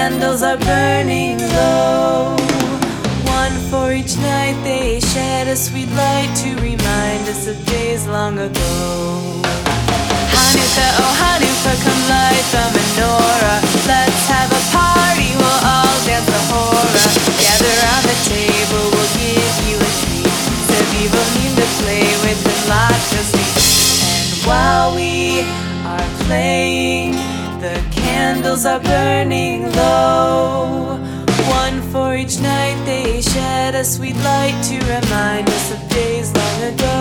candles are burning low. One for each night they shed a sweet light to remind us of days long ago. Hanukkah, oh Hanukkah, come light the menorah. Let's have a party, we'll all dance the hora. Gather round the table, we'll give you a treat. Sevivo need to play with and lots of sweets. And while we are playing, the candles are burning low. One for each night they shed a sweet light to remind us of days long ago.